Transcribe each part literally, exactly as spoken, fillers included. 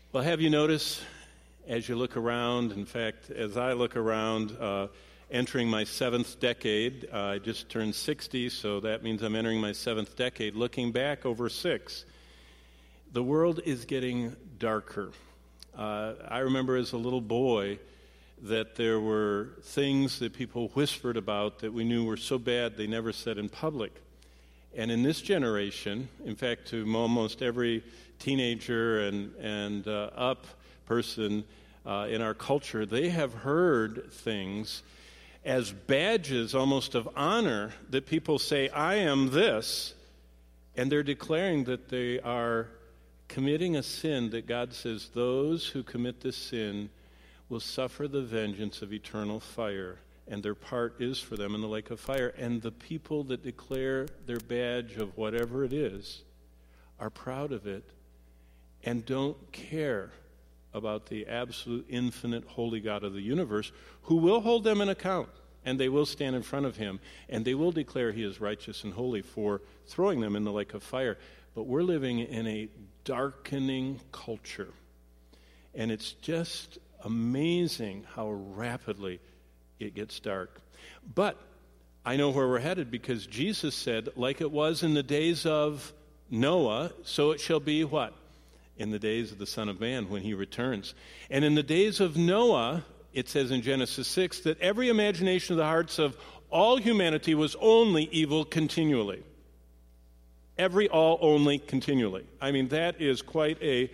Well, have you noticed as you look around, in fact, as I look around, uh, entering my seventh decade, uh, I just turned sixty, so that means I'm entering my seventh decade, looking back over six, the world is getting darker. Uh, I remember as a little boy that there were things that people whispered about that we knew were so bad they never said in public. And in this generation, in fact, to almost every teenager and, and uh, up person uh, in our culture, they have heard things as badges almost of honor that people say, I am this, and they're declaring that they are committing a sin that God says those who commit this sin will suffer the vengeance of eternal fire, and their part is for them in the lake of fire. And the people that declare their badge of whatever it is are proud of it and don't care about the absolute, infinite, holy God of the universe, who will hold them in account, and they will stand in front of him, and they will declare he is righteous and holy for throwing them in the lake of fire. But we're living in a darkening culture, and it's just amazing how rapidly it gets dark. But I know where we're headed, because Jesus said, like it was in the days of Noah, so it shall be what? In the days of the Son of Man when he returns. And in the days of Noah, it says in Genesis six, that every imagination of the hearts of all humanity was only evil continually. Every all only continually. I mean, that is quite a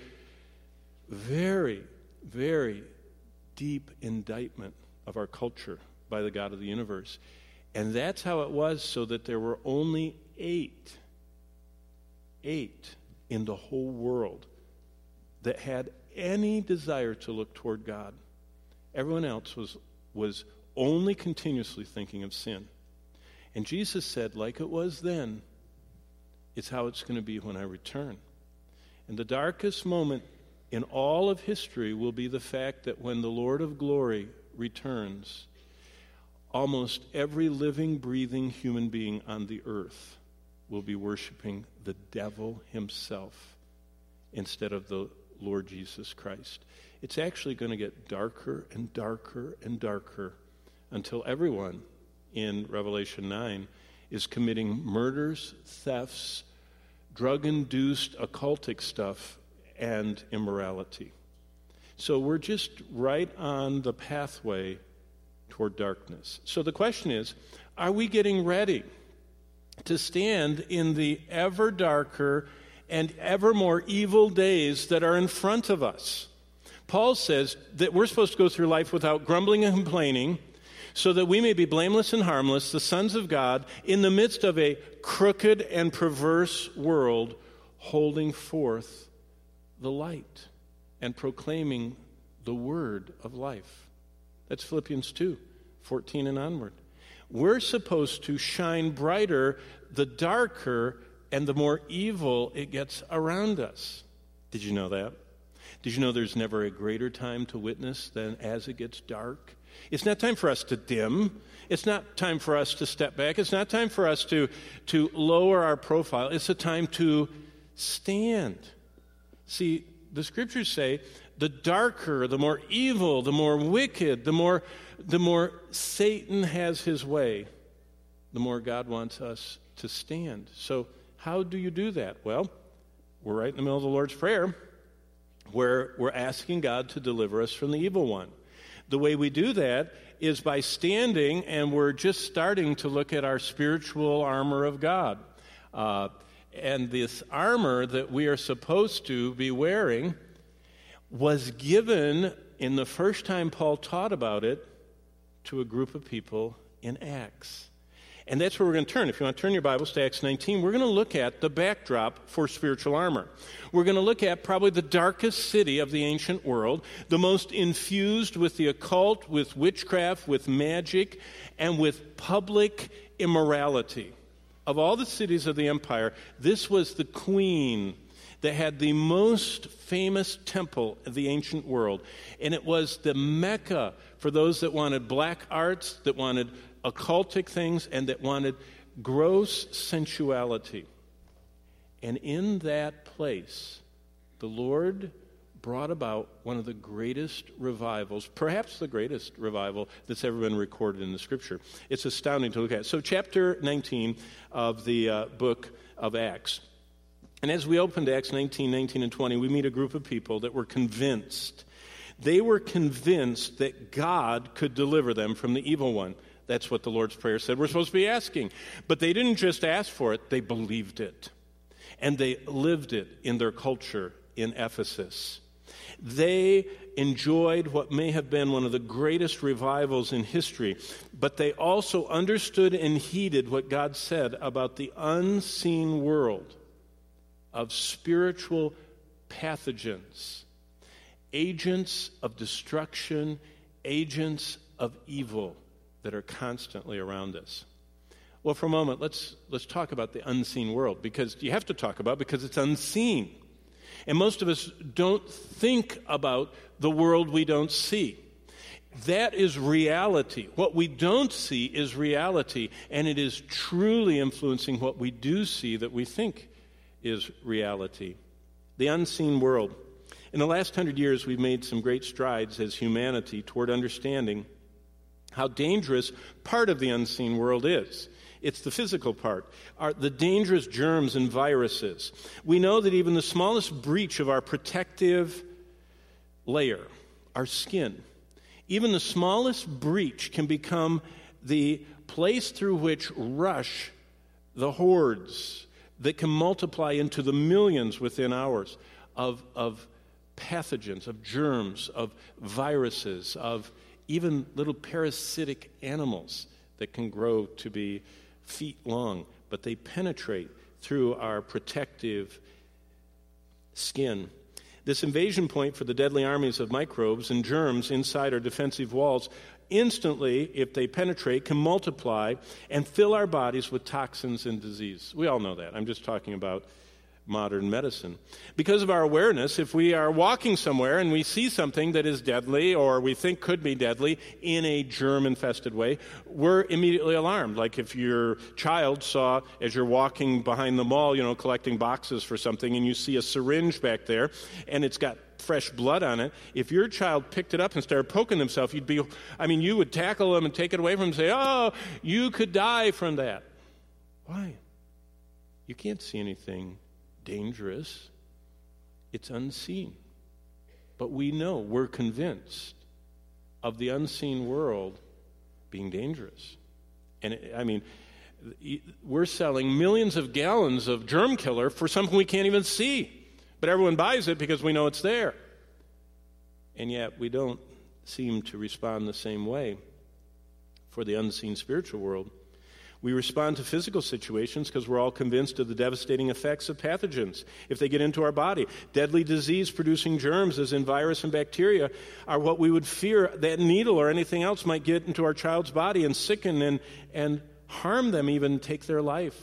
very, very deep indictment of our culture by the God of the universe. And that's how it was, so that there were only eight, eight in the whole world that had any desire to look toward God. Everyone else was, was only continuously thinking of sin. And Jesus said, like it was then, it's how it's going to be when I return. And the darkest moment in all of history will be the fact that when the Lord of glory returns, almost every living, breathing human being on the earth will be worshiping the devil himself instead of the Lord Jesus Christ. It's actually going to get darker and darker and darker until everyone in Revelation nine is committing murders, thefts, drug-induced occultic stuff, and immorality. So we're just right on the pathway toward darkness. So the question is, are we getting ready to stand in the ever darker and ever more evil days that are in front of us? Paul says that we're supposed to go through life without grumbling and complaining, so that we may be blameless and harmless, the sons of God, in the midst of a crooked and perverse world, holding forth the light and proclaiming the word of life. That's Philippians two, fourteen and onward. We're supposed to shine brighter the darker and the more evil it gets around us. Did you know that? Did you know there's never a greater time to witness than as it gets dark? It's not time for us to dim. It's not time for us to step back. It's not time for us to, to lower our profile. It's a time to stand. See, the scriptures say the darker, the more evil, the more wicked, the more, the more Satan has his way, the more God wants us to stand. So how do you do that? Well, we're right in the middle of the Lord's Prayer, where we're asking God to deliver us from the evil one. The way we do that is by standing, and we're just starting to look at our spiritual armor of God. Uh, and this armor that we are supposed to be wearing was given, in the first time Paul taught about it, to a group of people in Acts. And that's where we're going to turn. If you want to turn your Bibles to Acts nineteen, we're going to look at the backdrop for spiritual armor. We're going to look at probably the darkest city of the ancient world, the most infused with the occult, with witchcraft, with magic, and with public immorality. Of all the cities of the empire, this was the queen that had the most famous temple of the ancient world. And it was the Mecca for those that wanted black arts, that wanted occultic things, and that wanted gross sensuality. And in that place, the Lord brought about one of the greatest revivals, perhaps the greatest revival that's ever been recorded in the Scripture. It's astounding to look at. So chapter nineteen of the uh, book of Acts. And as we open to Acts nineteen, nineteen, and twenty, we meet a group of people that were convinced. They were convinced that God could deliver them from the evil one. That's what the Lord's Prayer said we're supposed to be asking. But they didn't just ask for it, they believed it. And they lived it in their culture in Ephesus. They enjoyed what may have been one of the greatest revivals in history, but they also understood and heeded what God said about the unseen world of spiritual pathogens, agents of destruction, agents of evil that are constantly around us. Well, for a moment, let's let's talk about the unseen world, because you have to talk about it because it's unseen. And most of us don't think about the world we don't see. That is reality. What we don't see is reality, and it is truly influencing what we do see that we think is reality. The unseen world. In the last hundred years, we've made some great strides as humanity toward understanding how dangerous part of the unseen world is. It's the physical part, are the dangerous germs and viruses. We know that even the smallest breach of our protective layer, our skin, even the smallest breach can become the place through which rush the hordes that can multiply into the millions within hours of, of pathogens, of germs, of viruses, of even little parasitic animals that can grow to be feet long, but they penetrate through our protective skin. This invasion point for the deadly armies of microbes and germs inside our defensive walls instantly, if they penetrate, can multiply and fill our bodies with toxins and disease. We all know that. I'm just talking about modern medicine. Because of our awareness, if we are walking somewhere and we see something that is deadly or we think could be deadly in a germ-infested way, we're immediately alarmed. Like if your child saw, as you're walking behind the mall, you know, collecting boxes for something, and you see a syringe back there and it's got fresh blood on it, if your child picked it up and started poking themselves, you'd be, I mean, you would tackle them and take it away from them and say, oh, you could die from that. Why? You can't see anything dangerous. It's unseen. But we know, we're convinced of the unseen world being dangerous. And it, I mean, we're selling millions of gallons of germ killer for something we can't even see. But everyone buys it because we know it's there. And yet we don't seem to respond the same way for the unseen spiritual world. We respond to physical situations because we're all convinced of the devastating effects of pathogens if they get into our body. Deadly disease-producing germs, as in virus and bacteria, are what we would fear that needle or anything else might get into our child's body and sicken and, and harm them, even take their life.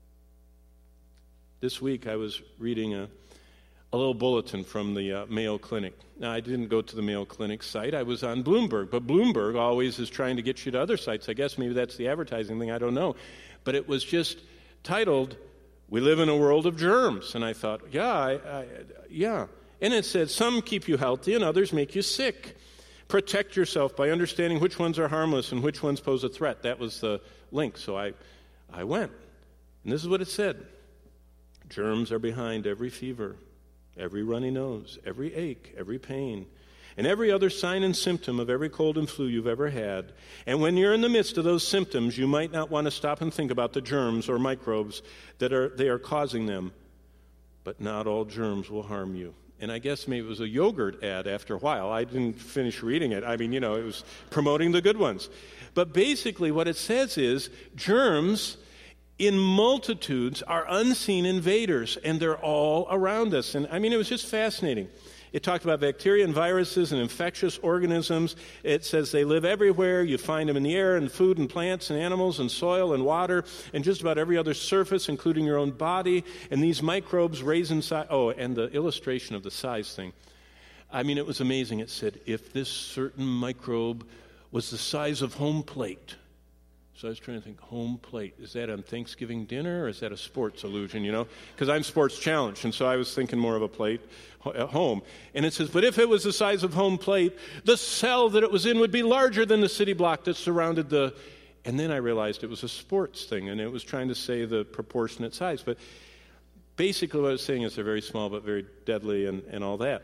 This week I was reading a, a little bulletin from the uh, Mayo Clinic. Now, I didn't go to the Mayo Clinic site. I was on Bloomberg. But Bloomberg always is trying to get you to other sites. I guess maybe that's the advertising thing. I don't know. But it was just titled, "We Live in a World of Germs." And I thought, yeah, I, I, yeah. And it said, some keep you healthy and others make you sick. Protect yourself by understanding which ones are harmless and which ones pose a threat. That was the link. So I, I went. And this is what it said. Germs are behind every fever, every runny nose, every ache, every pain, and every other sign and symptom of every cold and flu you've ever had. And when you're in the midst of those symptoms, you might not want to stop and think about the germs or microbes that are they are causing them. But not all germs will harm you. And I guess maybe it was a yogurt ad after a while. I didn't finish reading it. I mean, you know, it was promoting the good ones. But basically what it says is germs in multitudes are unseen invaders, and they're all around us. And I mean, it was just fascinating. It talked about bacteria and viruses and infectious organisms. It says they live everywhere. You find them in the air and food and plants and animals and soil and water and just about every other surface, including your own body. And these microbes raise in size. Oh, and the illustration of the size thing. I mean, it was amazing. It said, if this certain microbe was the size of home plate, So I was trying to think, home plate. Is that on Thanksgiving dinner or is that a sports allusion, you know? Because I'm sports challenged, and so I was thinking more of a plate at home. And it says, but if it was the size of home plate, the cell that it was in would be larger than the city block that surrounded the... And then I realized it was a sports thing, and it was trying to say the proportionate size. But basically what I was saying is they're very small but very deadly and, and all that.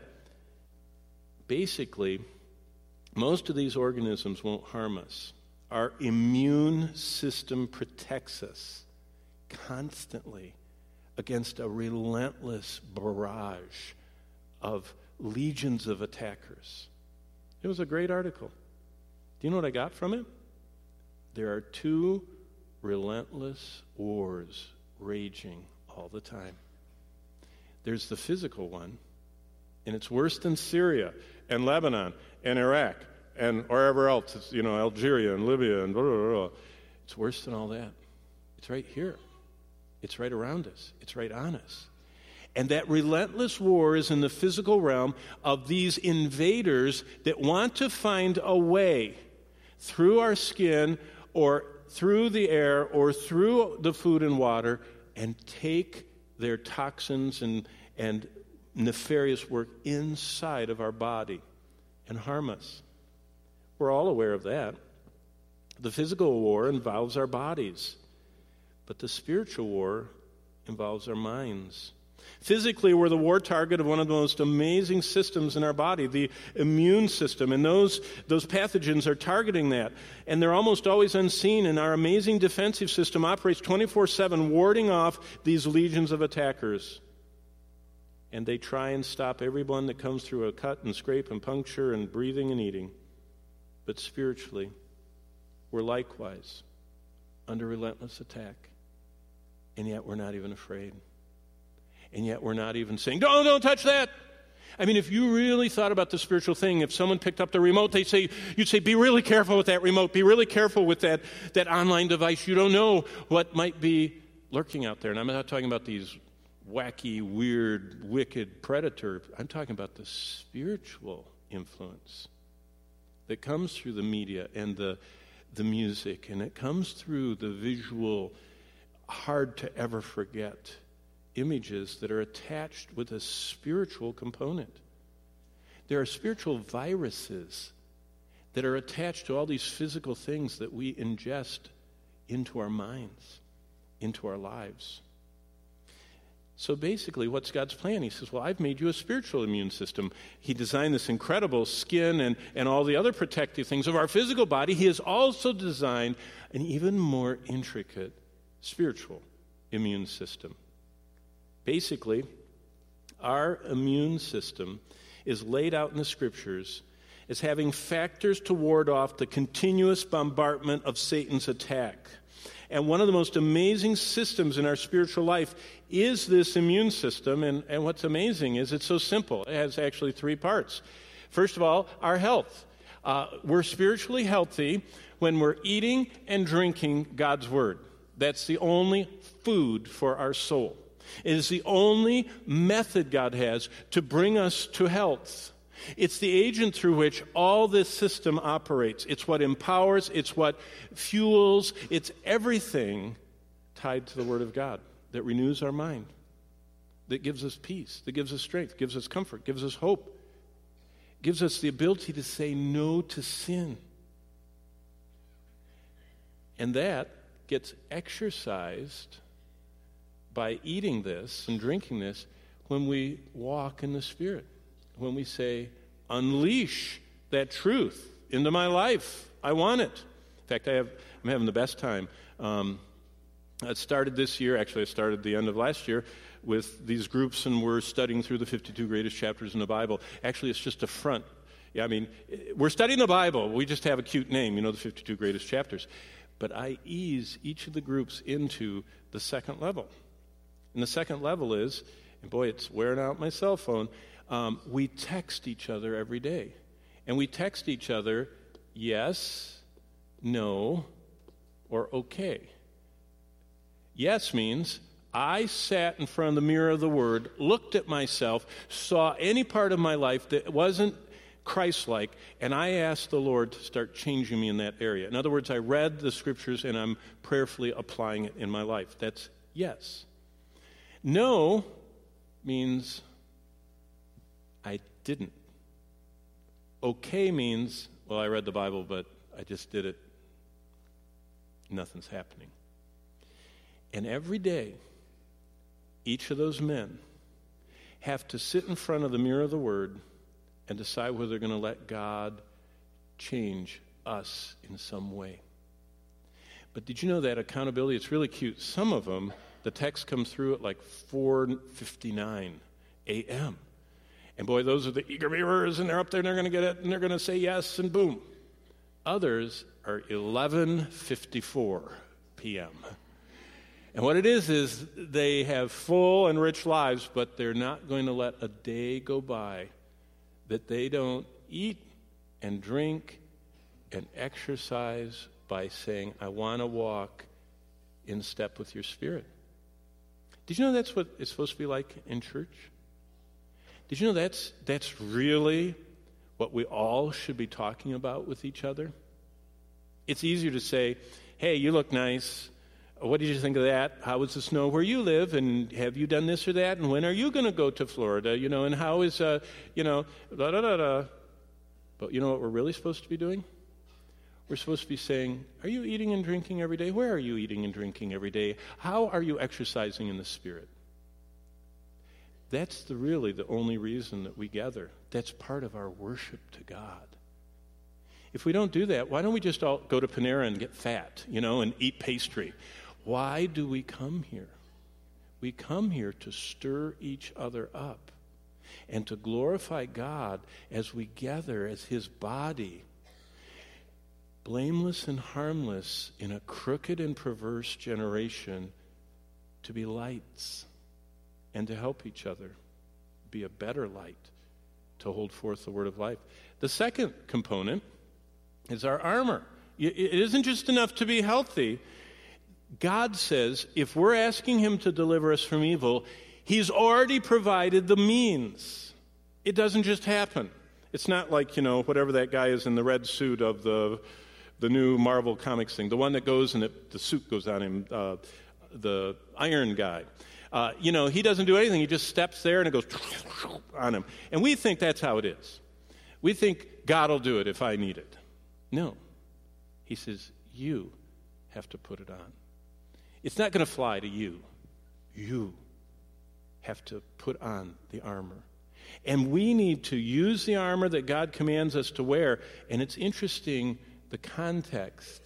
Basically, most of these organisms won't harm us. Our immune system protects us constantly against a relentless barrage of legions of attackers. It was a great article. Do you know what I got from it? There are two relentless wars raging all the time. There's the physical one, and it's worse than Syria and Lebanon and Iraq and wherever else, it's, you know, Algeria and Libya and blah, blah, blah, blah. It's worse than all that. It's right here. It's right around us. It's right on us. And that relentless war is in the physical realm of these invaders that want to find a way through our skin or through the air or through the food and water and take their toxins and, and nefarious work inside of our body and harm us. We're all aware of that. The physical war involves our bodies, but the spiritual war involves our minds. Physically, we're the war target of one of the most amazing systems in our body, the immune system, and those, those pathogens are targeting that. And they're almost always unseen, and our amazing defensive system operates twenty-four seven, warding off these legions of attackers. And they try and stop everyone that comes through a cut and scrape and puncture and breathing and eating. But spiritually, we're likewise under relentless attack, and yet we're not even afraid. And yet we're not even saying, no, don't touch that. I mean, if you really thought about the spiritual thing, if someone picked up the remote, they'd say, you'd say, be really careful with that remote. Be really careful with that, that online device. You don't know what might be lurking out there. And I'm not talking about these wacky, weird, wicked predator. I'm talking about the spiritual influence that comes through the media and the, the music, and it comes through the visual, hard to ever forget images that are attached with a spiritual component. There are spiritual viruses that are attached to all these physical things that we ingest into our minds, into our lives. So basically, what's God's plan? He says, well, I've made you a spiritual immune system. He designed this incredible skin and, and all the other protective things of our physical body. He has also designed an even more intricate spiritual immune system. Basically, our immune system is laid out in the Scriptures as having factors to ward off the continuous bombardment of Satan's attack. And one of the most amazing systems in our spiritual life is this immune system. And, and what's amazing is it's so simple. It has actually three parts. First of all, our health. Uh, we're spiritually healthy when we're eating and drinking God's Word. That's the only food for our soul. It is the only method God has to bring us to health. It's the agent through which all this system operates. It's what empowers, it's what fuels, it's everything tied to the Word of God that renews our mind, that gives us peace, that gives us strength, gives us comfort, gives us hope, gives us the ability to say no to sin. And that gets exercised by eating this and drinking this when we walk in the Spirit. When we say, unleash that truth into my life. I want it. In fact, I have, I'm having the best time. Um, I started this year, actually I started the end of last year, with these groups, and we're studying through the fifty-two greatest chapters in the Bible. Actually, it's just a front. Yeah, I mean, we're studying the Bible. We just have a cute name, you know, the fifty-two greatest chapters. But I ease each of the groups into the second level. And the second level is, and boy, it's wearing out my cell phone, Um, we text each other every day. And we text each other, yes, no, or okay. Yes means I sat in front of the mirror of the Word, looked at myself, saw any part of my life that wasn't Christ-like, and I ask the Lord to start changing me in that area. In other words, I read the Scriptures and I'm prayerfully applying it in my life. That's yes. No means I didn't. Okay means, well, I read the Bible, but I just did it. Nothing's happening. And every day, each of those men have to sit in front of the mirror of the Word and decide whether they're going to let God change us in some way. But did you know that accountability, it's really cute. Some of them, the text comes through at like four fifty-nine a.m. And boy, those are the eager beavers, and they're up there, and they're going to get it, and they're going to say yes, and boom. Others are eleven fifty-four p.m. And what it is is they have full and rich lives, but they're not going to let a day go by that they don't eat and drink and exercise by saying, I want to walk in step with your Spirit. Did you know that's what it's supposed to be like in church? Did you know that's that's really what we all should be talking about with each other? It's easier to say, hey, you look nice. What did you think of that? How was the snow where you live? And have you done this or that? And when are you going to go to Florida? You know, and how is, uh, you know, da da da da. But you know what we're really supposed to be doing? We're supposed to be saying, are you eating and drinking every day? Where are you eating and drinking every day? How are you exercising in the Spirit? That's the really the only reason that we gather. That's part of our worship to God. If we don't do that, why don't we just all go to Panera and get fat, you know, and eat pastry? Why do we come here? We come here to stir each other up and to glorify God as we gather as His body, blameless and harmless in a crooked and perverse generation, to be lights and to help each other be a better light to hold forth the word of life. The second component is our armor. It isn't just enough to be healthy. God says if we're asking Him to deliver us from evil, He's already provided the means. It doesn't just happen. It's not like, you know, whatever that guy is in the red suit of the the new Marvel Comics thing, the one that goes and it, the suit goes on him, uh, the Iron Guy. Uh, you know, he doesn't do anything. He just steps there and it goes on him. And we think that's how it is. We think God will do it if I need it. No. He says, you have to put it on. It's not going to fly to you. You have to put on the armor. And we need to use the armor that God commands us to wear. And it's interesting, the context.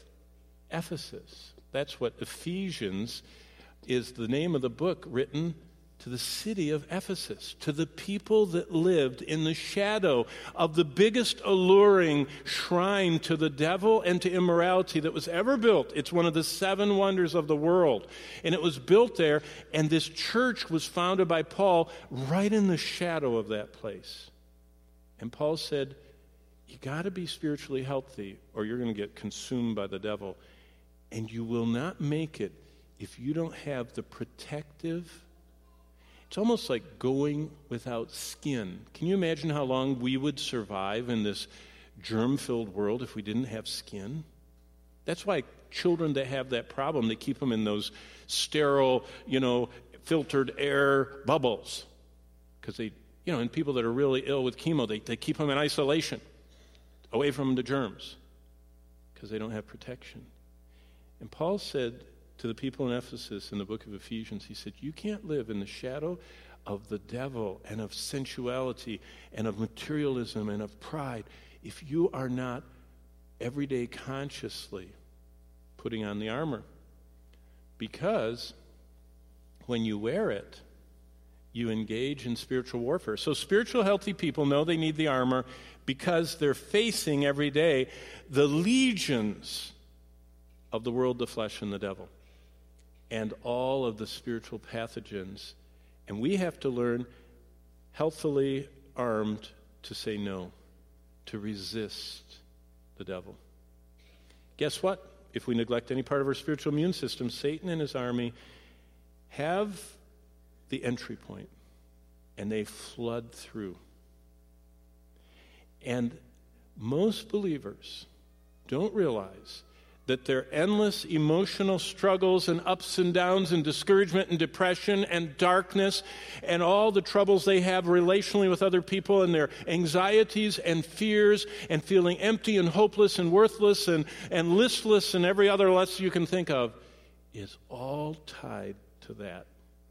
Ephesus. That's what Ephesians is, the name of the book written to the city of Ephesus, to the people that lived in the shadow of the biggest alluring shrine to the devil and to immorality that was ever built. It's one of the seven wonders of the world. And it was built there, and this church was founded by Paul right in the shadow of that place. And Paul said, you got to be spiritually healthy or you're going to get consumed by the devil. And you will not make it if you don't have the protective. It's almost like going without skin. Can you imagine how long we would survive in this germ-filled world if we didn't have skin? That's why children that have that problem, they keep them in those sterile, you know, filtered air bubbles. Because they, you know, and people that are really ill with chemo, they, they keep them in isolation, away from the germs, because they don't have protection. And Paul said to the people in Ephesus in the book of Ephesians, he said, you can't live in the shadow of the devil and of sensuality and of materialism and of pride if you are not every day consciously putting on the armor. Because when you wear it, you engage in spiritual warfare. So spiritual healthy people know they need the armor because they're facing every day the legions of the world, the flesh, and the devil, and all of the spiritual pathogens. And we have to learn, healthily armed, to say no, to resist the devil. Guess what? If we neglect any part of our spiritual immune system, Satan and his army have the entry point, and they flood through. And most believers don't realize that their endless emotional struggles and ups and downs and discouragement and depression and darkness and all the troubles they have relationally with other people and their anxieties and fears and feeling empty and hopeless and worthless and, and listless and every other less you can think of is all tied to that.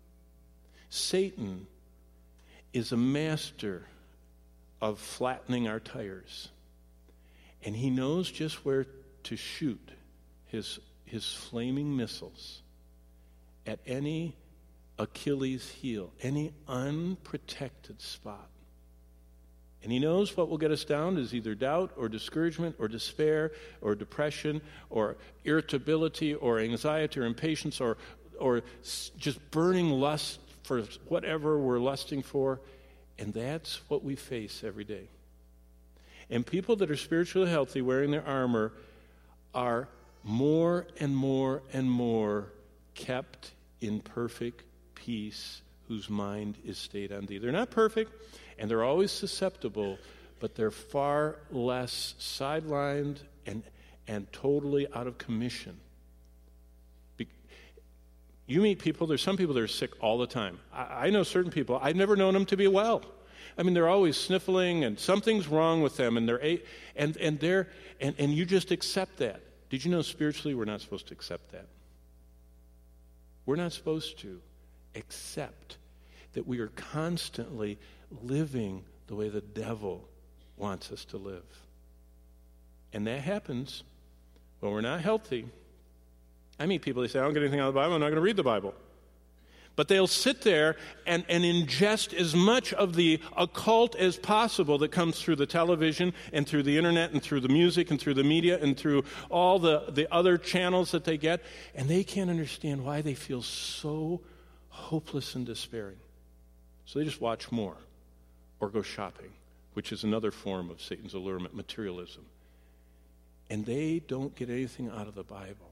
Satan is a master of flattening our tires. And he knows just where to shoot his his flaming missiles at any Achilles heel, any unprotected spot. And he knows what will get us down is either doubt or discouragement or despair or depression or irritability or anxiety or impatience or or just burning lust for whatever we're lusting for. And that's what we face every day. And people that are spiritually healthy, wearing their armor, are more and more and more kept in perfect peace, whose mind is stayed on thee. They're not perfect, and they're always susceptible, but they're far less sidelined and, and totally out of commission. Be- you meet people, there's some people that are sick all the time. I, I know certain people, I've never known them to be well. I mean, they're always sniffling, and something's wrong with them, and they're a- and and they're and, and you just accept that. Did you know spiritually we're not supposed to accept that? We're not supposed to accept that we are constantly living the way the devil wants us to live. And that happens when we're not healthy. I meet people, they say, I don't get anything out of the Bible, I'm not going to read the Bible. But they'll sit there and, and ingest as much of the occult as possible that comes through the television and through the internet and through the music and through the media and through all the, the other channels that they get. And they can't understand why they feel so hopeless and despairing. So they just watch more or go shopping, which is another form of Satan's allurement, materialism. And they don't get anything out of the Bible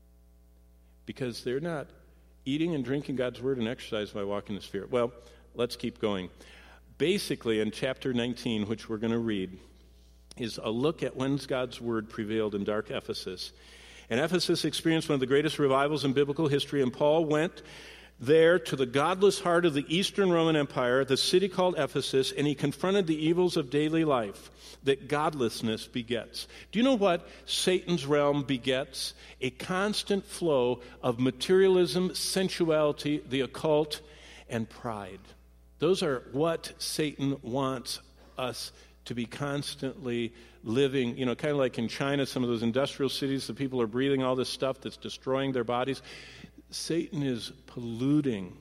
because they're not eating and drinking God's word and exercise by walking in the Spirit. Well, let's keep going. Basically, in chapter nineteen, which we're going to read, is a look at when God's word prevailed in dark Ephesus. And Ephesus experienced one of the greatest revivals in biblical history, and Paul went there to the godless heart of the Eastern Roman Empire, the city called Ephesus, and he confronted the evils of daily life that godlessness begets. Do you know what Satan's realm begets? A constant flow of materialism, sensuality, the occult, and pride. Those are what Satan wants us to be constantly living, you know, kind of like in China, some of those industrial cities, the people are breathing all this stuff that's destroying their bodies. Satan is polluting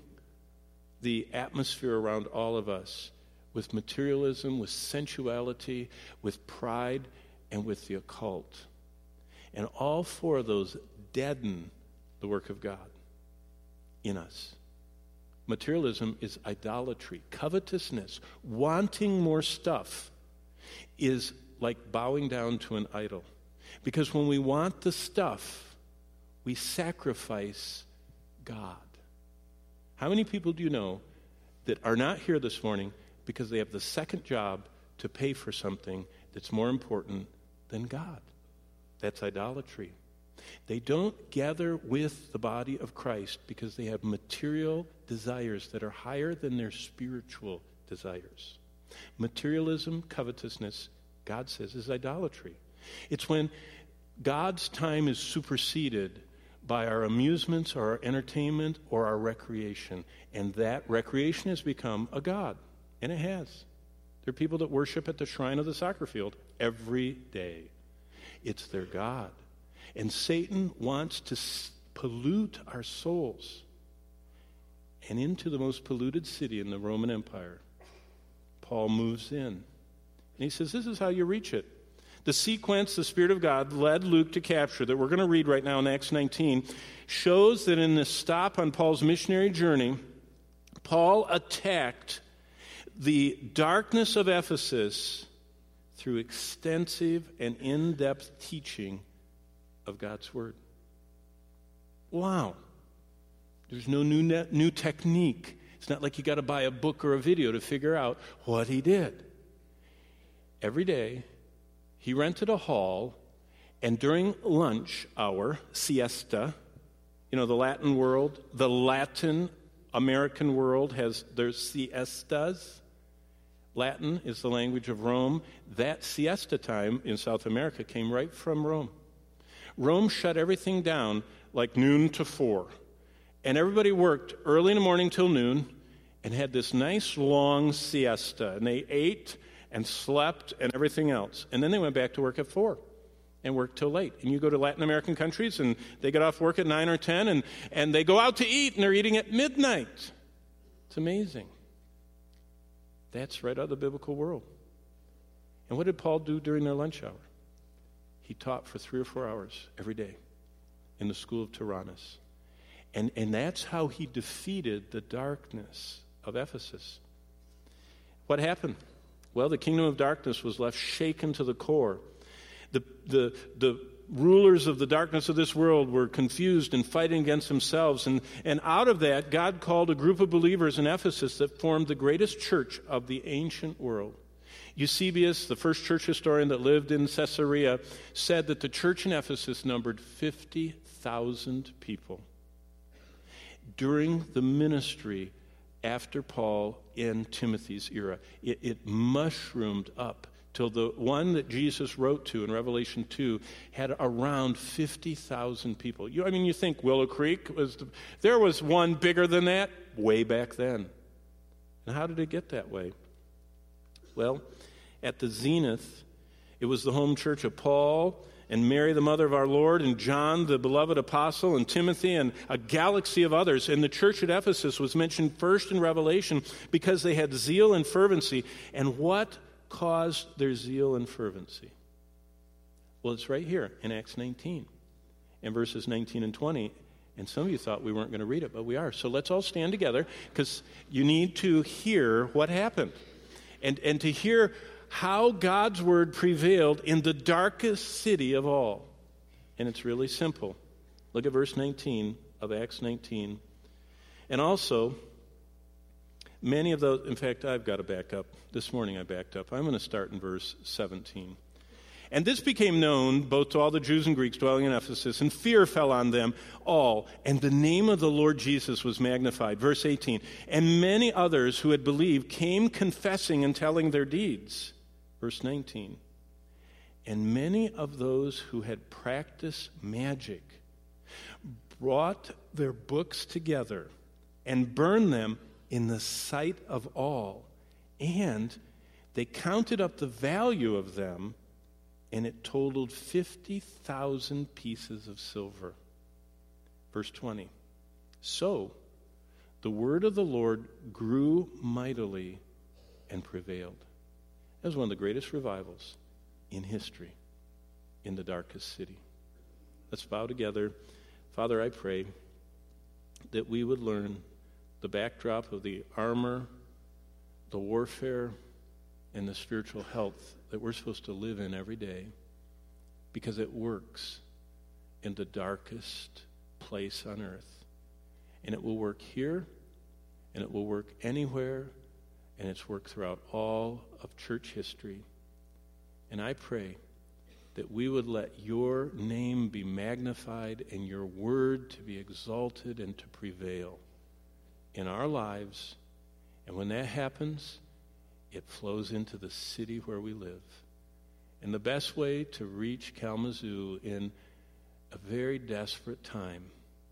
the atmosphere around all of us with materialism, with sensuality, with pride, and with the occult. And all four of those deaden the work of God in us. Materialism is idolatry. Covetousness, wanting more stuff, is like bowing down to an idol. Because when we want the stuff, we sacrifice God. How many people do you know that are not here this morning because they have the second job to pay for something that's more important than God? That's idolatry. They don't gather with the body of Christ because they have material desires that are higher than their spiritual desires. Materialism, covetousness, God says, is idolatry. It's when God's time is superseded by our amusements or our entertainment or our recreation. And that recreation has become a god. And it has. There are people that worship at the shrine of the soccer field every day. It's their god. And Satan wants to pollute our souls. And into the most polluted city in the Roman Empire, Paul moves in. And he says, this is how you reach it. The sequence the Spirit of God led Luke to capture that we're going to read right now in Acts nineteen shows that in this stop on Paul's missionary journey, Paul attacked the darkness of Ephesus through extensive and in-depth teaching of God's Word. Wow. There's no new, net, new technique. It's not like you got to buy a book or a video to figure out what he did. every day, he rented a hall, and during lunch hour, siesta, you know, the Latin world, the Latin American world has their siestas. Latin is the language of Rome. That siesta time in South America came right from Rome. Rome shut everything down like noon to four. And everybody worked early in the morning till noon and had this nice long siesta. And they ate and slept and everything else. And then they went back to work at four and worked till late. And you go to Latin American countries and they get off work at nine or ten and, and they go out to eat and they're eating at midnight. It's amazing. That's right out of the biblical world. And what did Paul do during their lunch hour? He taught for three or four hours every day in the school of Tyrannus. And, and that's how he defeated the darkness of Ephesus. What happened? Well, the kingdom of darkness was left shaken to the core. The, the, the rulers of the darkness of this world were confused and fighting against themselves. And, and out of that, God called a group of believers in Ephesus that formed the greatest church of the ancient world. Eusebius, the first church historian that lived in Caesarea, said that the church in Ephesus numbered fifty thousand people. During the ministry after Paul and Timothy's era, it, it mushroomed up till the one that Jesus wrote to in Revelation two had around fifty thousand people. You, I mean, you think Willow Creek was, the, there was one bigger than that way back then. And how did it get that way? Well, at the zenith, it was the home church of Paul and Mary, the mother of our Lord, and John, the beloved apostle, and Timothy, and a galaxy of others. And the church at Ephesus was mentioned first in Revelation because they had zeal and fervency. And what caused their zeal and fervency? Well, it's right here in Acts nineteen, in verses nineteen and twenty. And some of you thought we weren't going to read it, but we are. So let's all stand together, because you need to hear what happened. And, and to hear how God's word prevailed in the darkest city of all. And it's really simple. Look at verse nineteen of Acts nineteen. And also, many of those, in fact, I've got to back up. This morning I backed up. I'm going to start in verse seventeen. And this became known both to all the Jews and Greeks dwelling in Ephesus, and fear fell on them all, and the name of the Lord Jesus was magnified. Verse eighteen. And many others who had believed came confessing and telling their deeds. Verse nineteen. And many of those who had practiced magic brought their books together and burned them in the sight of all. And they counted up the value of them, and it totaled fifty thousand pieces of silver. Verse twenty. So the word of the Lord grew mightily and prevailed. That was one of the greatest revivals in history in the darkest city. Let's bow together. Father, I pray that we would learn the backdrop of the armor, the warfare, and the spiritual health that we're supposed to live in every day, because it works in the darkest place on earth. And it will work here, and it will work anywhere, and it's worked throughout all of church history. And I pray that we would let your name be magnified and your word to be exalted and to prevail in our lives. And when that happens, it flows into the city where we live. And the best way to reach Kalamazoo in a very desperate time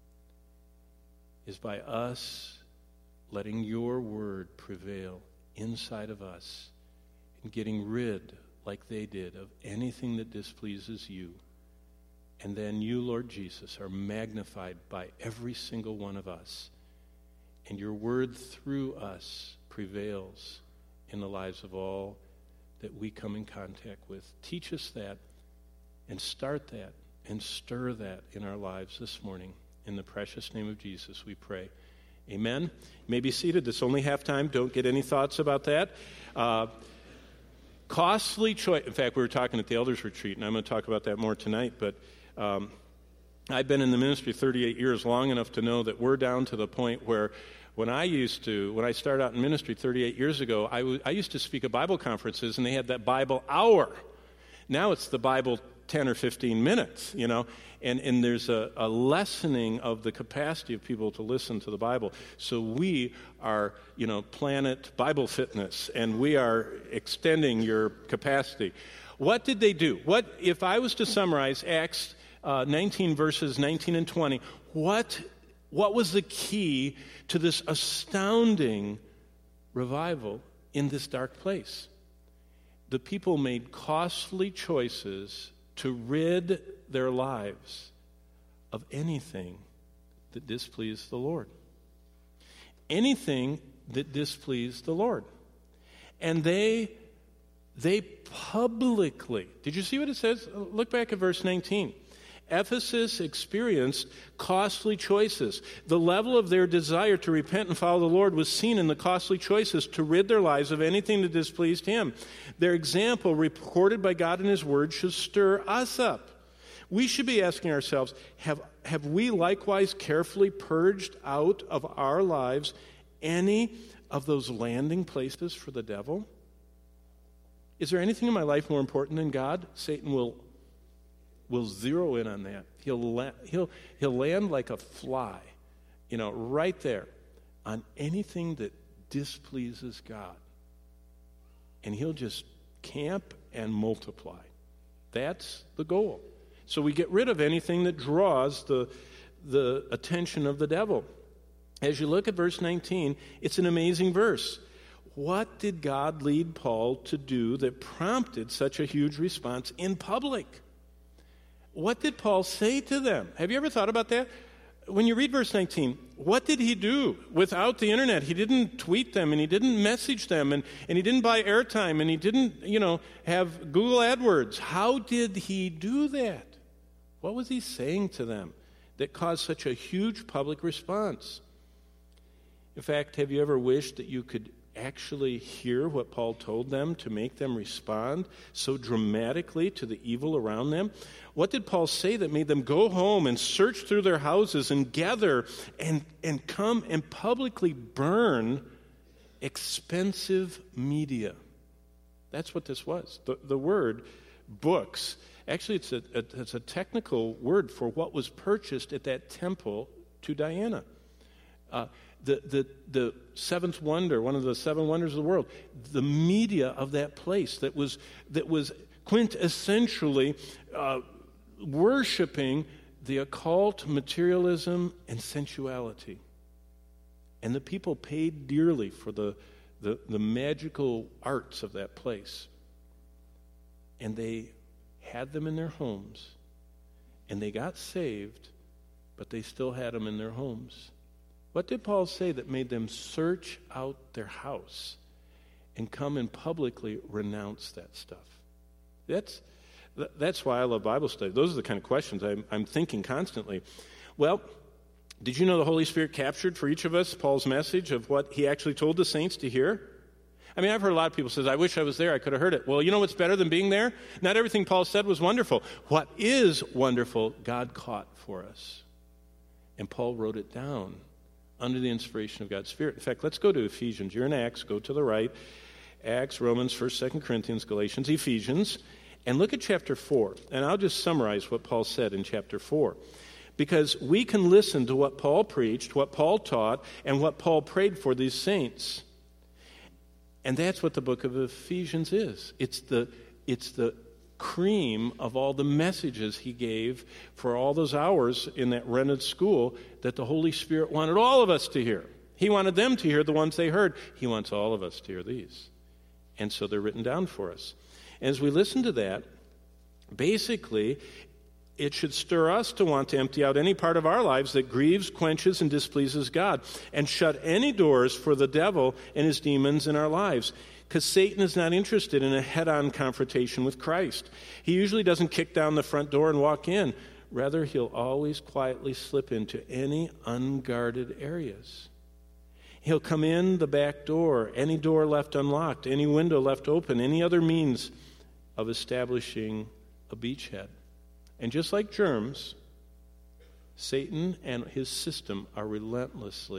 is by us letting your word prevail inside of us and getting rid, like they did, of anything that displeases you. And then you, Lord Jesus, are magnified by every single one of us. And your word through us prevails in the lives of all that we come in contact with. Teach us that, and start that, and stir that in our lives this morning. In the precious name of Jesus, we pray. Amen. You may be seated. It's only halftime. Don't get any thoughts about that. Uh, costly choice. In fact, we were talking at the elders retreat, and I'm going to talk about that more tonight. But um, I've been in the ministry thirty-eight years, long enough to know that we're down to the point where When I used to, when I started out in ministry thirty-eight years ago, I, w- I used to speak at Bible conferences, and they had that Bible hour. Now it's the Bible ten or fifteen minutes, you know, and, and there's a, a lessening of the capacity of people to listen to the Bible. So we are, you know, Planet Bible Fitness, and we are extending your capacity. What did they do? What, if I was to summarize Acts uh, nineteen, verses nineteen and twenty, what What was the key to this astounding revival in this dark place? The people made costly choices to rid their lives of anything that displeased the Lord. Anything that displeased the Lord. And they, they publicly, did you see what it says? Look back at verse nineteen. Ephesus experienced costly choices. The level of their desire to repent and follow the Lord was seen in the costly choices to rid their lives of anything that displeased Him. Their example, recorded by God in His Word, should stir us up. We should be asking ourselves, have, have we likewise carefully purged out of our lives any of those landing places for the devil? Is there anything in my life more important than God? Satan will will zero in on that. He'll, la- he'll, he'll land like a fly, you know, right there on anything that displeases God. And he'll just camp and multiply. That's the goal. So we get rid of anything that draws the, the attention of the devil. As you look at verse nineteen, it's an amazing verse. What did God lead Paul to do that prompted such a huge response in public? What did Paul say to them? Have you ever thought about that? When you read verse nineteen, what did he do without the internet? He didn't tweet them, and he didn't message them, and, and he didn't buy airtime, and he didn't, you know, have Google AdWords. How did he do that? What was he saying to them that caused such a huge public response? In fact, have you ever wished that you could actually hear what Paul told them to make them respond so dramatically to the evil around them? What did Paul say that made them go home and search through their houses and gather and, and come and publicly burn expensive media? That's what this was. The, the word books, actually it's a, a, it's a technical word for what was purchased at that temple to Diana. Uh, The, the the seventh wonder, one of the seven wonders of the world, the media of that place that was that was quintessentially uh, worshiping the occult, materialism, and sensuality. And the people paid dearly for the, the, the magical arts of that place. And they had them in their homes. And they got saved, but they still had them in their homes. What did Paul say that made them search out their house and come and publicly renounce that stuff? That's that's why I love Bible study. Those are the kind of questions I'm, I'm thinking constantly. Well, did you know the Holy Spirit captured for each of us Paul's message of what he actually told the saints to hear? I mean, I've heard a lot of people say, I wish I was there, I could have heard it. Well, you know what's better than being there? Not everything Paul said was wonderful. What is wonderful, God caught for us. And Paul wrote it down under the inspiration of God's Spirit. In fact, let's go to Ephesians. You're in Acts, go to the right. Acts, Romans, First, Second Corinthians, Galatians, Ephesians. And look at chapter four. And I'll just summarize what Paul said in chapter four. Because we can listen to what Paul preached, what Paul taught, and what Paul prayed for these saints. And that's what the book of Ephesians is. It's the, it's the cream of all the messages he gave for all those hours in that rented school that the Holy Spirit wanted all of us to hear. He wanted them to hear the ones they heard. He wants all of us to hear these. And so they're written down for us. As we listen to that, basically, it should stir us to want to empty out any part of our lives that grieves, quenches, and displeases God, and shut any doors for the devil and his demons in our lives. Because Satan is not interested in a head-on confrontation with Christ. He usually doesn't kick down the front door and walk in. Rather, he'll always quietly slip into any unguarded areas. He'll come in the back door, any door left unlocked, any window left open, any other means of establishing a beachhead. And just like germs, Satan and his system are relentlessly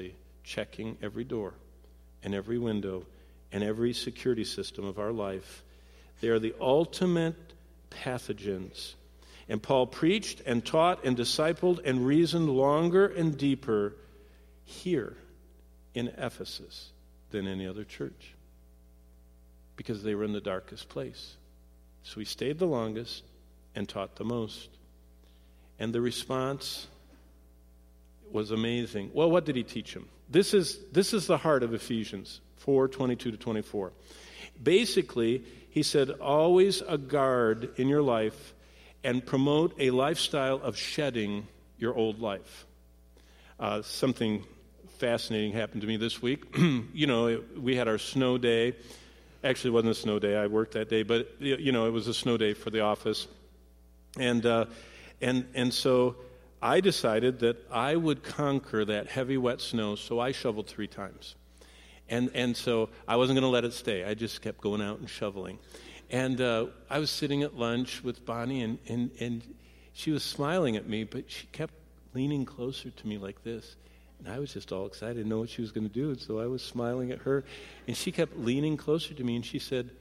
checking every door and every window and every security system of our life. They are the ultimate pathogens. And Paul preached and taught and discipled and reasoned longer and deeper here in Ephesus than any other church, because they were in the darkest place. So he stayed the longest and taught the most. And the response was amazing. Well, what did he teach them? This is this is the heart of Ephesians four, twenty-two to twenty-four. Basically, he said, always a guard in your life and promote a lifestyle of shedding your old life. Uh, something fascinating happened to me this week. You know, it, we had our snow day. Actually, it wasn't a snow day. I worked that day, but you know, it was a snow day for the office, and uh, and and so I decided that I would conquer that heavy, wet snow. So I shoveled three times, and and so I wasn't going to let it stay. I just kept going out and shoveling, and uh, I was sitting at lunch with Bonnie, and and and she was smiling at me, but she kept leaning closer to me like this. And I was just all excited to know what she was going to do. And so I was smiling at her. And she kept leaning closer to me. And she said,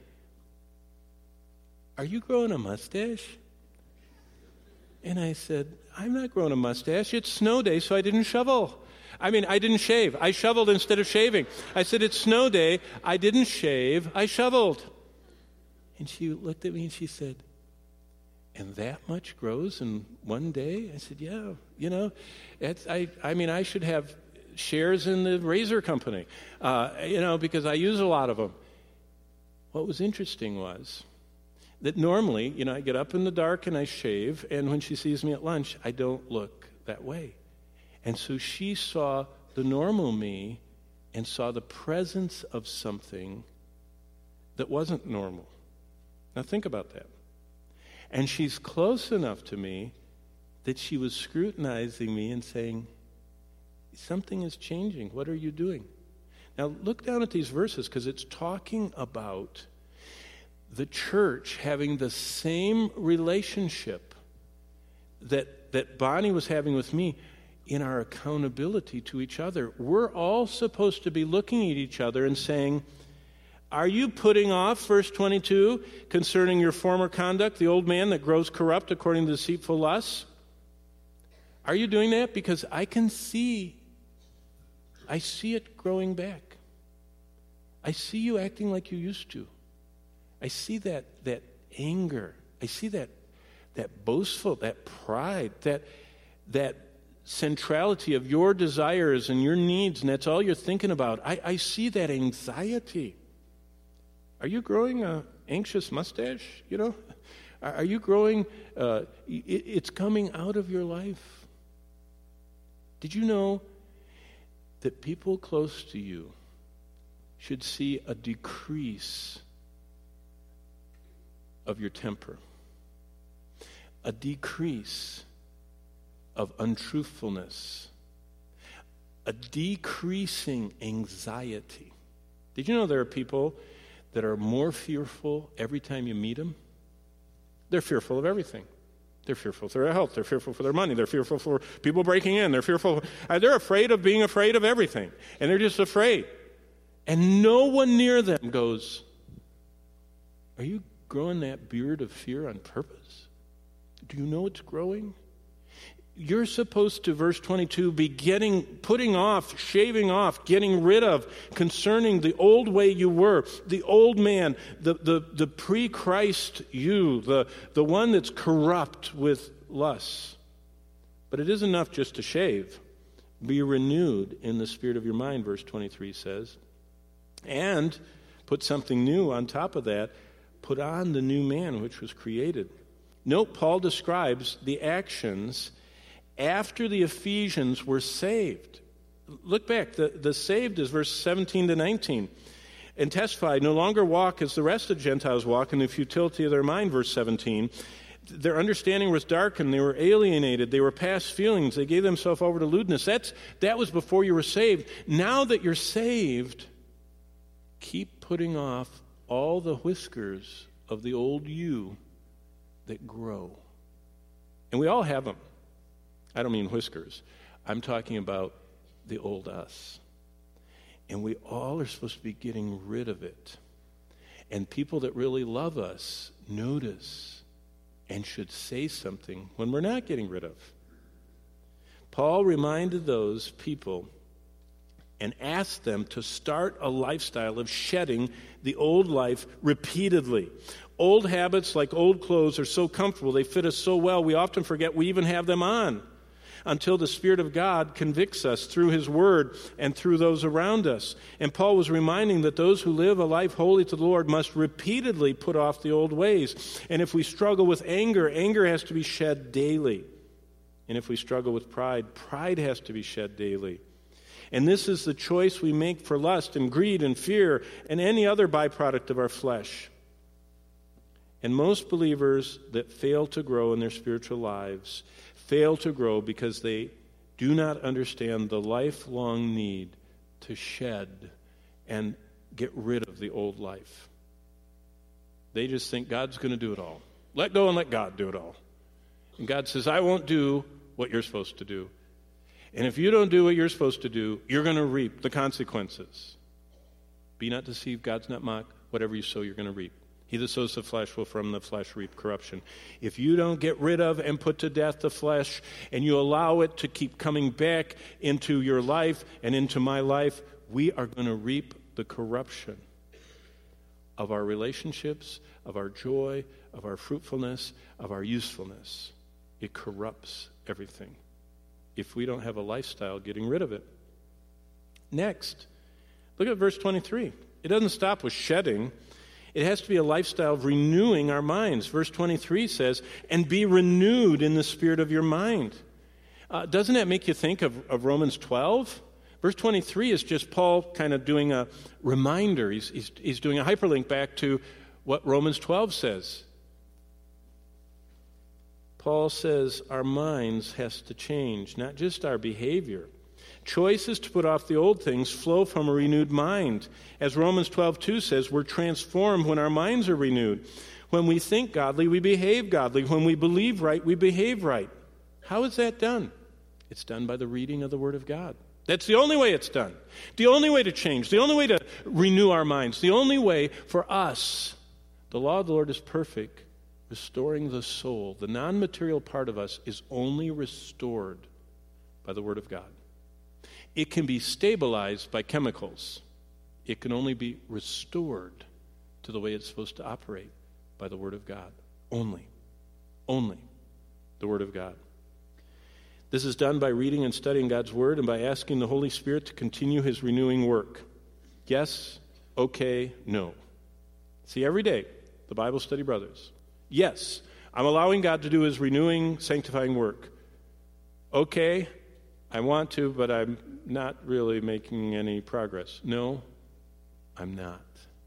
"Are you growing a mustache?" And I said, "I'm not growing a mustache. It's snow day, so I didn't shovel. I mean, I didn't shave. I shoveled instead of shaving." I said, "It's snow day. I didn't shave. I shoveled." And she looked at me and she said, "And that much grows in one day?" I said, "Yeah, you know, it's, I, I mean, I should have shares in the razor company, uh, you know, because I use a lot of them." What was interesting was that normally, you know, I get up in the dark and I shave, and when she sees me at lunch, I don't look that way. And so she saw the normal me and saw the presence of something that wasn't normal. Now think about that. And she's close enough to me that she was scrutinizing me and saying, "Something is changing. What are you doing?" Now look down at these verses, because it's talking about the church having the same relationship that, that Bonnie was having with me in our accountability to each other. We're all supposed to be looking at each other and saying, "Are you putting off," verse twenty-two, "concerning your former conduct, the old man that grows corrupt according to deceitful lusts?" Are you doing that? Because I can see, I see it growing back. I see you acting like you used to. I see that that anger. I see that that boastful, that pride, that that centrality of your desires and your needs, and that's all you're thinking about. I, I see that anxiety. Are you growing an anxious mustache? You know, are you growing? Uh, it, it's coming out of your life. Did you know that people close to you should see a decrease of your temper, a decrease of untruthfulness, a decreasing anxiety? Did you know there are people that are more fearful every time you meet them? They're fearful of everything. They're fearful for their health. They're fearful for their money. They're fearful for people breaking in. They're fearful. Uh, they're afraid of being afraid of everything. And they're just afraid. And no one near them goes, "Are you growing that beard of fear on purpose? Do you know it's growing?" You're supposed to, verse twenty-two, be getting, putting off, shaving off, getting rid of, concerning the old way you were, the old man, the, the, the pre-Christ you, the, the one that's corrupt with lusts. But it isn't enough just to shave. Be renewed in the spirit of your mind, verse twenty-three says. And put something new on top of that. Put on the new man which was created. Note, Paul describes the actions after the Ephesians were saved. Look back. The, the saved is verse seventeen to nineteen. And testify, no longer walk as the rest of Gentiles walk in the futility of their mind, verse seventeen. Their understanding was darkened. They were alienated. They were past feelings. They gave themselves over to lewdness. That's, that was before you were saved. Now that you're saved, keep putting off all the whiskers of the old you that grow. And we all have them. I don't mean whiskers. I'm talking about the old us. And we all are supposed to be getting rid of it. And people that really love us notice and should say something when we're not getting rid of. Paul reminded those people and asked them to start a lifestyle of shedding the old life repeatedly. Old habits, like old clothes, are so comfortable, they fit us so well, we often forget we even have them on until the Spirit of God convicts us through His Word and through those around us. And Paul was reminding that those who live a life holy to the Lord must repeatedly put off the old ways. And if we struggle with anger, anger has to be shed daily. And if we struggle with pride, pride has to be shed daily. And this is the choice we make for lust and greed and fear and any other byproduct of our flesh. And most believers that fail to grow in their spiritual lives fail to grow because they do not understand the lifelong need to shed and get rid of the old life. They just think God's going to do it all. Let go and let God do it all. And God says, I won't do what you're supposed to do. And if you don't do what you're supposed to do, you're going to reap the consequences. Be not deceived, God's not mocked. Whatever you sow, you're going to reap. He that sows the flesh will from the flesh reap corruption. If you don't get rid of and put to death the flesh, and you allow it to keep coming back into your life and into my life, we are going to reap the corruption of our relationships, of our joy, of our fruitfulness, of our usefulness. It corrupts everything if we don't have a lifestyle getting rid of it. Next, look at verse twenty-three. It doesn't stop with shedding. It has to be a lifestyle of renewing our minds. Verse twenty-three says, and be renewed in the spirit of your mind. Uh, doesn't that make you think of, of Romans twelve? Verse twenty-three is just Paul kind of doing a reminder. He's, he's, he's doing a hyperlink back to what Romans twelve says. Paul says our minds has to change, not just our behavior. Choices to put off the old things flow from a renewed mind. As Romans twelve two says, we're transformed when our minds are renewed. When we think godly, we behave godly. When we believe right, we behave right. How is that done? It's done by the reading of the Word of God. That's the only way it's done. The only way to change. The only way to renew our minds. The only way for us. The law of the Lord is perfect, restoring the soul. The non-material part of us is only restored by the Word of God. It can be stabilized by chemicals. It can only be restored to the way it's supposed to operate by the Word of God. Only. Only the Word of God. This is done by reading and studying God's Word and by asking the Holy Spirit to continue His renewing work. Yes, okay, no. See, every day, the Bible Study Brothers. Yes, I'm allowing God to do His renewing, sanctifying work. Okay, I want to, but I'm not really making any progress. No, I'm not.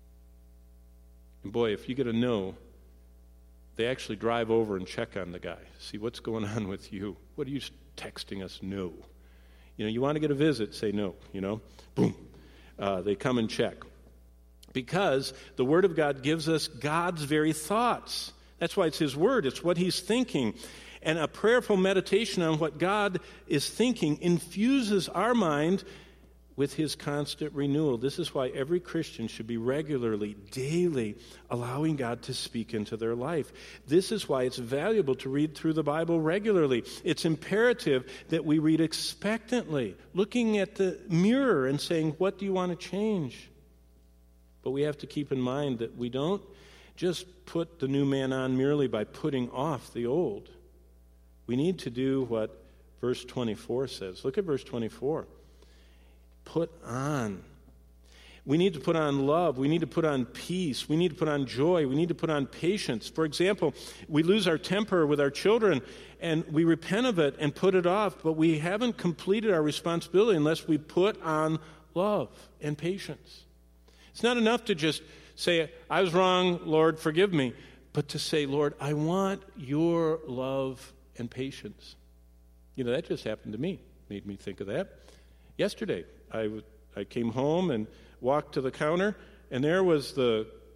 And boy, if you get a no, they actually drive over and check on the guy. See, what's going on with you? What are you texting us no? You know, you want to get a visit, say no, you know. Boom. Uh, they come and check. Because the Word of God gives us God's very thoughts. That's why it's His Word. It's what He's thinking. And a prayerful meditation on what God is thinking infuses our mind with His constant renewal. This is why every Christian should be regularly, daily, allowing God to speak into their life. This is why it's valuable to read through the Bible regularly. It's imperative that we read expectantly, looking at the mirror and saying, what do you want to change? But we have to keep in mind that we don't just put the new man on merely by putting off the old. We need to do what verse twenty-four says. Look at verse twenty-four. Put on. We need to put on love. We need to put on peace. We need to put on joy. We need to put on patience. For example, we lose our temper with our children and we repent of it and put it off, but we haven't completed our responsibility unless we put on love and patience. It's not enough to just say, I was wrong, Lord, forgive me, but to say, Lord, I want your love and patience. You know, that just happened to me. Made me think of that. Yesterday, I, w- I came home and walked to the counter, and there was the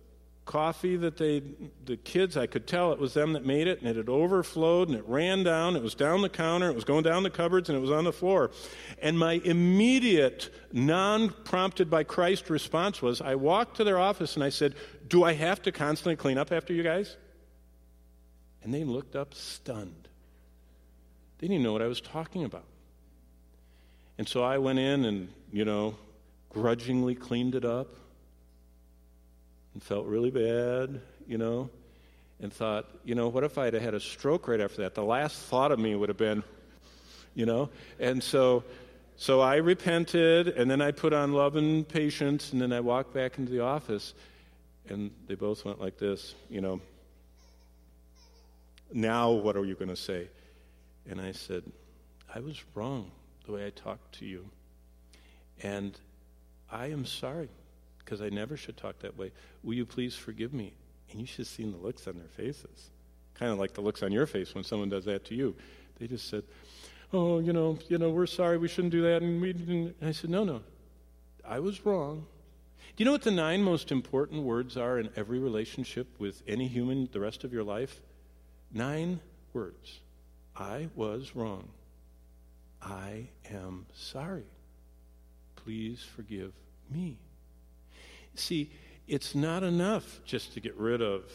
coffee that they, the kids, I could tell it was them that made it, and it had overflowed, and it ran down, it was down the counter, it was going down the cupboards, and it was on the floor. And my immediate, non-prompted by Christ response was, I walked to their office and I said, do I have to constantly clean up after you guys? And they looked up stunned. They didn't even know what I was talking about. And so I went in and, you know, grudgingly cleaned it up. And felt really bad, you know, and thought, you know, what if I had had a stroke right after that? The last thought of me would have been, you know, and so so I repented, and then I put on love and patience, and then I walked back into the office, and they both went like this, you know, now what are you going to say? And I said, I was wrong the way I talked to you, and I am sorry. Because I never should talk that way. Will you please forgive me? And you should have seen the looks on their faces. Kind of like the looks on your face when someone does that to you. They just said, oh, you know, you know, we're sorry, we shouldn't do that. And we didn't. And I said, no, no, I was wrong. Do you know what the nine most important words are in every relationship with any human the rest of your life? Nine words. I was wrong. I am sorry. Please forgive me. See, it's not enough just to get rid of.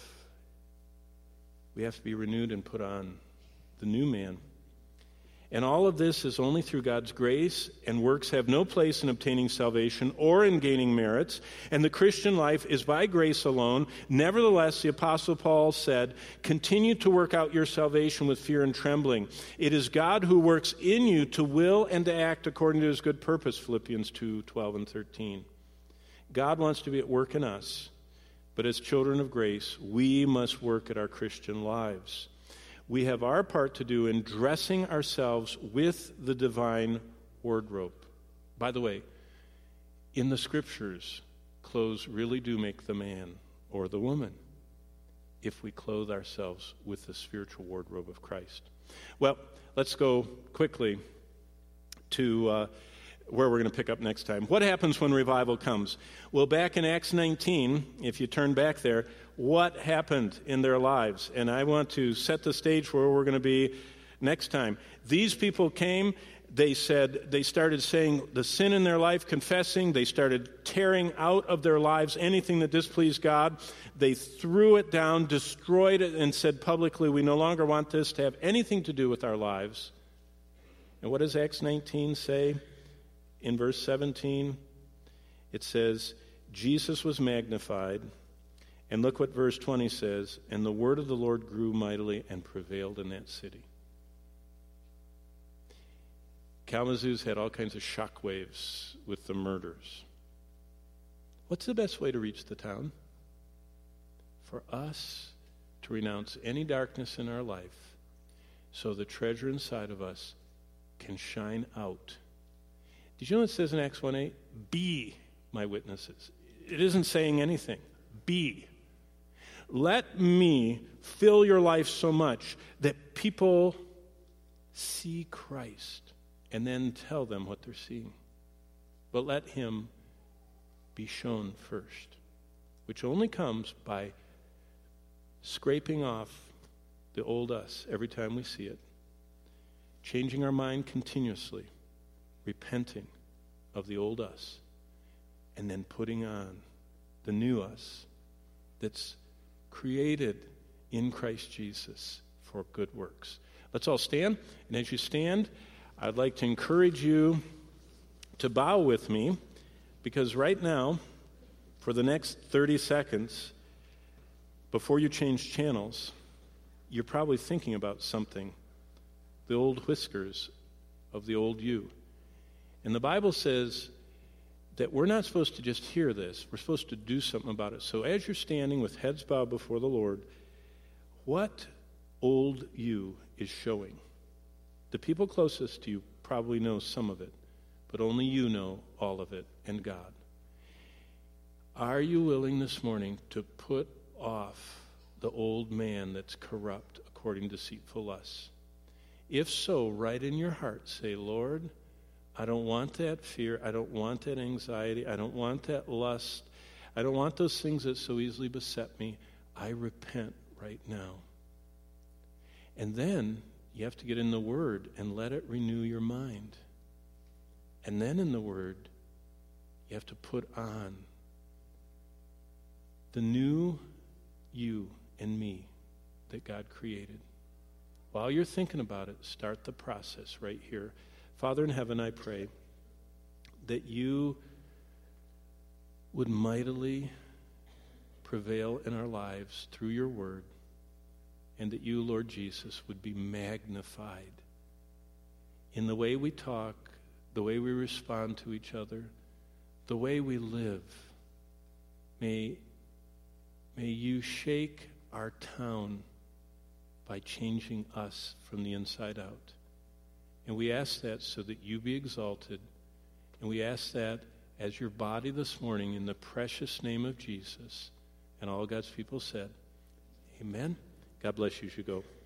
We have to be renewed and put on the new man. And all of this is only through God's grace, and works have no place in obtaining salvation or in gaining merits. And the Christian life is by grace alone. Nevertheless, the Apostle Paul said, continue to work out your salvation with fear and trembling. It is God who works in you to will and to act according to his good purpose, Philippians two, twelve and thirteen. God wants to be at work in us, but as children of grace, we must work at our Christian lives. We have our part to do in dressing ourselves with the divine wardrobe. By the way, in the Scriptures, clothes really do make the man or the woman if we clothe ourselves with the spiritual wardrobe of Christ. Well, let's go quickly to Uh, where we're going to pick up next time. What happens when revival comes? Well, back in Acts nineteen, if you turn back there, what happened in their lives? And I want to set the stage where we're going to be next time. These people came, they said, they started saying the sin in their life, confessing, they started tearing out of their lives anything that displeased God. They threw it down, destroyed it, and said publicly, we no longer want this to have anything to do with our lives. And what does Acts nineteen say? In verse seventeen, it says, Jesus was magnified. And look what verse twenty says, and the word of the Lord grew mightily and prevailed in that city. Kalamazoo's had all kinds of shockwaves with the murders. What's the best way to reach the town? For us to renounce any darkness in our life so the treasure inside of us can shine out. Did you know it says in Acts one eight? Be my witnesses. It isn't saying anything. Be. Let me fill your life so much that people see Christ and then tell them what they're seeing. But let him be shown first, which only comes by scraping off the old us every time we see it, changing our mind continuously, repenting of the old us, and then putting on the new us that's created in Christ Jesus for good works. Let's all stand, and as you stand, I'd like to encourage you to bow with me, because right now, for the next thirty seconds, before you change channels, you're probably thinking about something, the old whiskers of the old you. And the Bible says that we're not supposed to just hear this. We're supposed to do something about it. So as you're standing with heads bowed before the Lord, what old you is showing? The people closest to you probably know some of it, but only you know all of it, and God. Are you willing this morning to put off the old man that's corrupt according to deceitful lusts? If so, right in your heart, say, Lord, I don't want that fear. I don't want that anxiety. I don't want that lust. I don't want those things that so easily beset me. I repent right now. And then you have to get in the Word and let it renew your mind. And then in the Word, you have to put on the new you and me that God created. While you're thinking about it, start the process right here. Father in heaven, I pray that you would mightily prevail in our lives through your word, and that you, Lord Jesus, would be magnified in the way we talk, the way we respond to each other, the way we live. May, may you shake our town by changing us from the inside out. And we ask that so that you be exalted. And we ask that as your body this morning in the precious name of Jesus. And all God's people said, amen. God bless you as you go.